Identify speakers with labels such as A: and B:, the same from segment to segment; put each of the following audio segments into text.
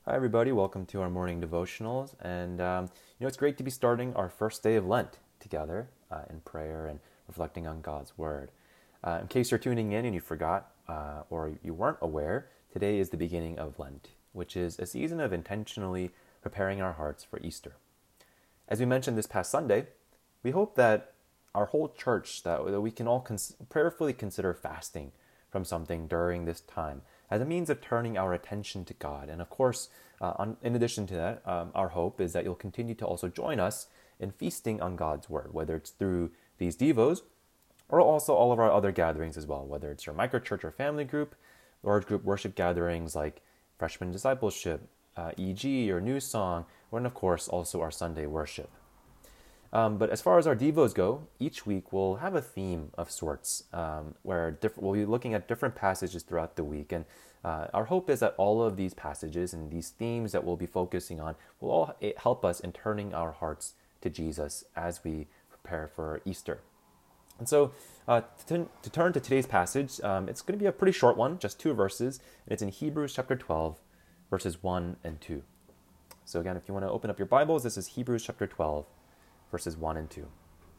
A: Hi, everybody. Welcome to our morning devotionals. It's great to be starting our first day of Lent together in prayer and reflecting on God's Word. In case you're tuning in and you forgot or you weren't aware, today is the beginning of Lent, which is a season of intentionally preparing our hearts for Easter. As we mentioned this past Sunday, we hope that our whole church, that we can all prayerfully consider fasting from something during this time as a means of turning our attention to God. And of course, in addition to that, our hope is that you'll continue to also join us in feasting on God's Word, whether it's through these devos or also all of our other gatherings as well, whether it's your microchurch or family group, large group worship gatherings like freshman discipleship, EG or New Song, and of course also our Sunday worship. But as far as our devos go, each week we'll have a theme of sorts where we'll be looking at different passages throughout the week. And our hope is that all of these passages and these themes that we'll be focusing on will all help us in turning our hearts to Jesus as we prepare for Easter. And so to turn to today's passage, it's going to be a pretty short one, just 2 verses. And it's in Hebrews chapter 12, verses 1 and 2. So again, if you want to open up your Bibles, this is Hebrews chapter 12, verses 1 and 2.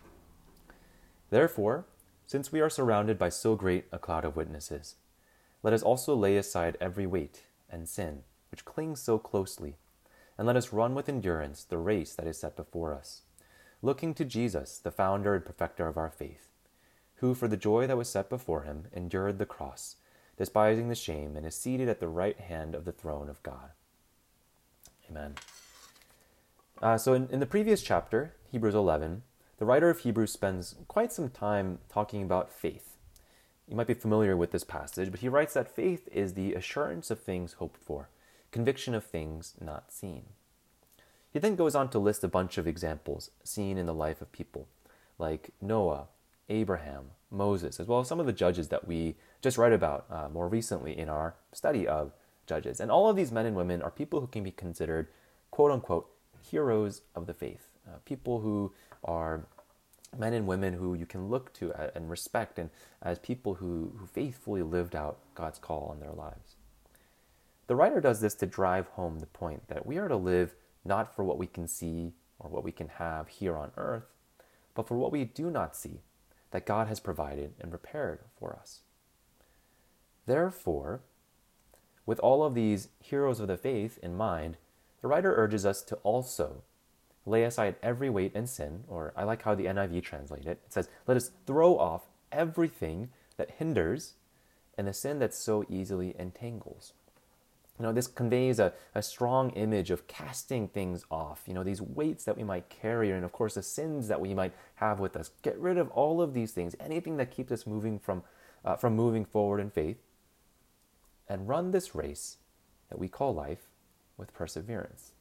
A: Therefore, since we are surrounded by so great a cloud of witnesses, let us also lay aside every weight and sin which clings so closely, and let us run with endurance the race that is set before us, looking to Jesus, the founder and perfecter of our faith, who for the joy that was set before him endured the cross, despising the shame, and is seated at the right hand of the throne of God. Amen. So in the previous chapter, Hebrews 11, the writer of Hebrews spends quite some time talking about faith. You might be familiar with this passage, but he writes that faith is the assurance of things hoped for, conviction of things not seen. He then goes on to list a bunch of examples seen in the life of people, like Noah, Abraham, Moses, as well as some of the judges that we just read about more recently in our study of Judges. And all of these men and women are people who can be considered, quote-unquote, heroes of the faith, people who are men and women who you can look to and respect, and as people who faithfully lived out God's call on their lives. The writer does this to drive home the point that we are to live not for what we can see or what we can have here on earth, but for what we do not see, that God has provided and prepared for us. Therefore, with all of these heroes of the faith in mind, the writer urges us to also lay aside every weight and sin, or I like how the NIV translates it. It says, let us throw off everything that hinders and the sin that so easily entangles. This conveys a strong image of casting things off, these weights that we might carry, and of course the sins that we might have with us. Get rid of all of these things, anything that keeps us moving from moving forward in faith, and run this race that we call life with perseverance.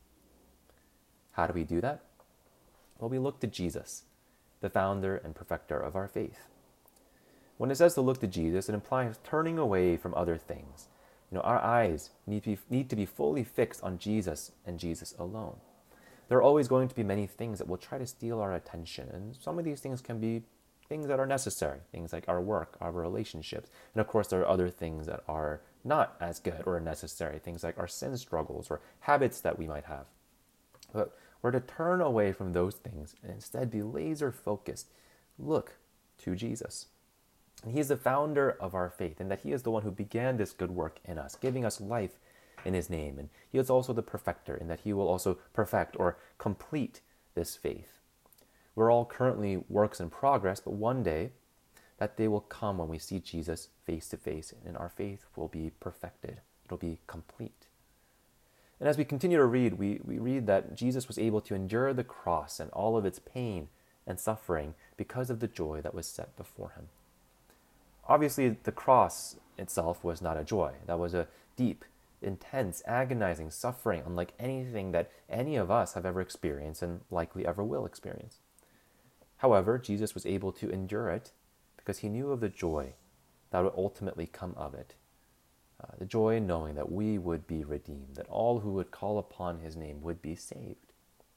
A: How do we do that? Well, we look to Jesus, the founder and perfecter of our faith. When it says to look to Jesus, it implies turning away from other things. Our eyes need to be fully fixed on Jesus and Jesus alone. There are always going to be many things that will try to steal our attention, and some of these things can be things that are necessary, things like our work, our relationships, and of course there are other things that are not as good or necessary, things like our sin struggles or habits that we might have. But we're to turn away from those things and instead be laser focused. Look to Jesus. And he is the founder of our faith, and that he is the one who began this good work in us, giving us life in his name. And he is also the perfecter, in that he will also perfect or complete this faith. We're all currently works in progress, but one day that day will come when we see Jesus face to face, and our faith will be perfected. It'll be complete. And as we continue to read, we read that Jesus was able to endure the cross and all of its pain and suffering because of the joy that was set before him. Obviously, the cross itself was not a joy. That was a deep, intense, agonizing suffering unlike anything that any of us have ever experienced and likely ever will experience. However, Jesus was able to endure it because he knew of the joy that would ultimately come of it. The joy in knowing that we would be redeemed, that all who would call upon his name would be saved.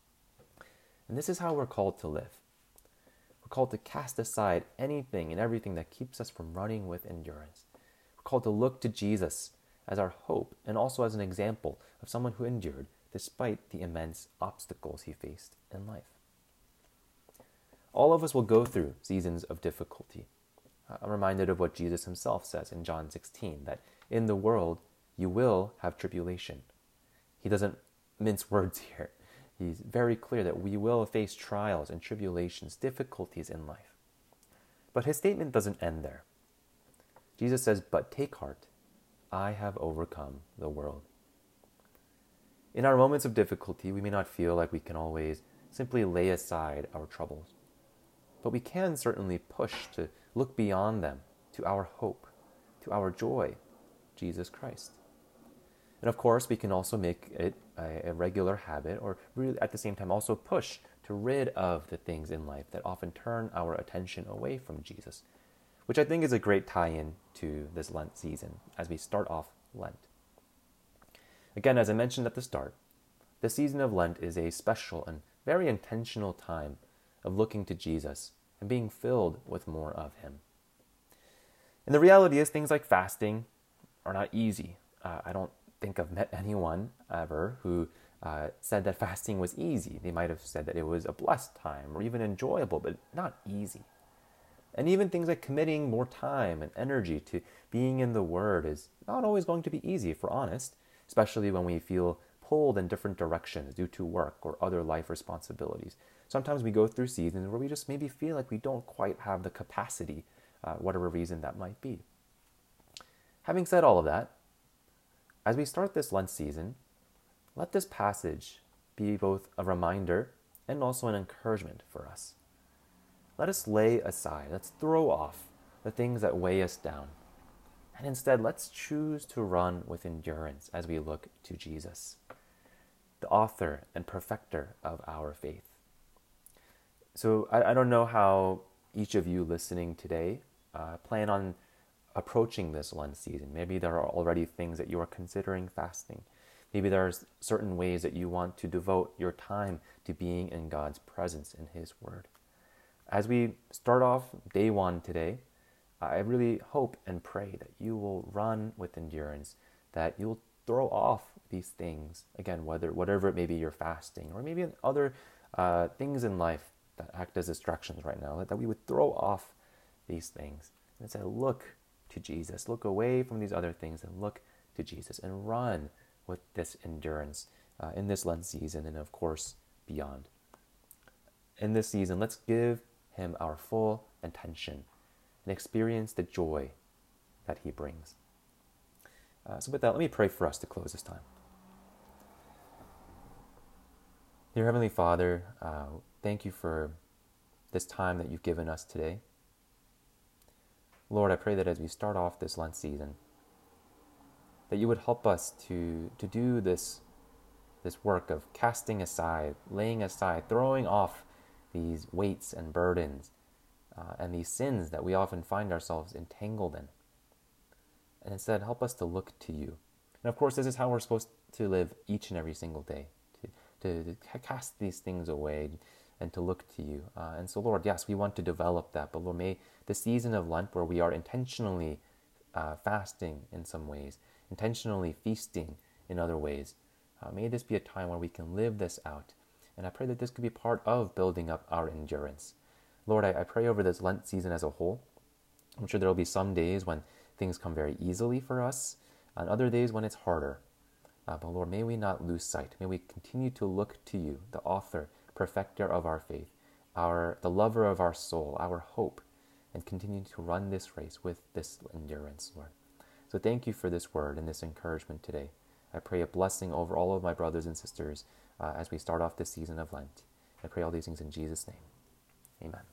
A: And this is how we're called to live. We're called to cast aside anything and everything that keeps us from running with endurance. We're called to look to Jesus as our hope, and also as an example of someone who endured despite the immense obstacles he faced in life. All of us will go through seasons of difficulty. I'm reminded of what Jesus himself says in John 16, that in the world you will have tribulation. He doesn't mince words here. He's very clear that we will face trials and tribulations, difficulties in life. But his statement doesn't end there. Jesus says, "But take heart, I have overcome the world." In our moments of difficulty, we may not feel like we can always simply lay aside our troubles. But we can certainly push to look beyond them to our hope, to our joy, Jesus Christ. And of course, we can also make it a regular habit, or really at the same time also push to rid of the things in life that often turn our attention away from Jesus, which I think is a great tie-in to this Lent season as we start off Lent. Again, as I mentioned at the start, the season of Lent is a special and very intentional time of looking to Jesus and being filled with more of him. And the reality is things like fasting are not easy. I don't think I've met anyone ever who said that fasting was easy. They might have said that it was a blessed time or even enjoyable, but not easy. And even things like committing more time and energy to being in the Word is not always going to be easy, if we're honest, especially when we feel pulled in different directions due to work or other life responsibilities. Sometimes we go through seasons where we just maybe feel like we don't quite have the capacity, whatever reason that might be. Having said all of that, as we start this Lent season, let this passage be both a reminder and also an encouragement for us. Let us lay aside, let's throw off the things that weigh us down. And instead, let's choose to run with endurance as we look to Jesus, the author and perfecter of our faith. So I don't know how each of you listening today plan on approaching this Lent season. Maybe there are already things that you are considering fasting. Maybe there are certain ways that you want to devote your time to being in God's presence in His Word. As we start off day one today, I really hope and pray that you will run with endurance, that you'll throw off these things, again, whatever it may be you're fasting, or maybe other things in life that act as distractions right now, that we would throw off these things and say, look to Jesus, look away from these other things and look to Jesus and run with this endurance in this Lent season and of course beyond. In this season, let's give Him our full attention and experience the joy that He brings. So with that, let me pray for us to close this time. Dear Heavenly Father, thank you for this time that you've given us today. Lord, I pray that as we start off this Lent season, that you would help us to do this work of casting aside, laying aside, throwing off these weights and burdens and these sins that we often find ourselves entangled in. And instead, help us to look to you. And of course, this is how we're supposed to live each and every single day, to cast these things away and to look to you. And so, Lord, yes, we want to develop that, but Lord, may the season of Lent where we are intentionally fasting in some ways, intentionally feasting in other ways, may this be a time where we can live this out. And I pray that this could be part of building up our endurance. Lord, I pray over this Lent season as a whole. I'm sure there will be some days when things come very easily for us, and other days when it's harder. But Lord, may we not lose sight. May we continue to look to you, the author, perfecter of our faith, the lover of our soul, our hope, and continue to run this race with this endurance, Lord. So thank you for this word and this encouragement today. I pray a blessing over all of my brothers and sisters as we start off this season of Lent. I pray all these things in Jesus' name. Amen.